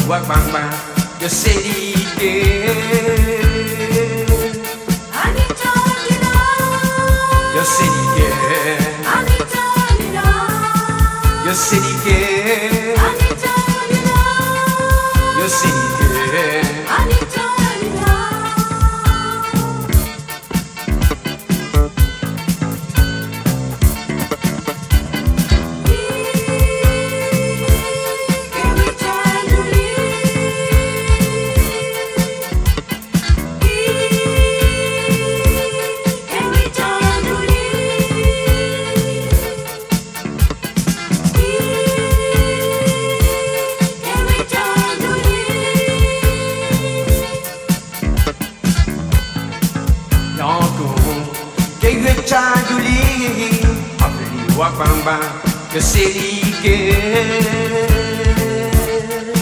wak bang bang, yo sedikit. Anita Lila, Yo sedikit, Anita Lila, yo sedikit, Anita Lila, yo sedikit. Anita Lila. Chaduli, abli wak bang bang, yo sedikit.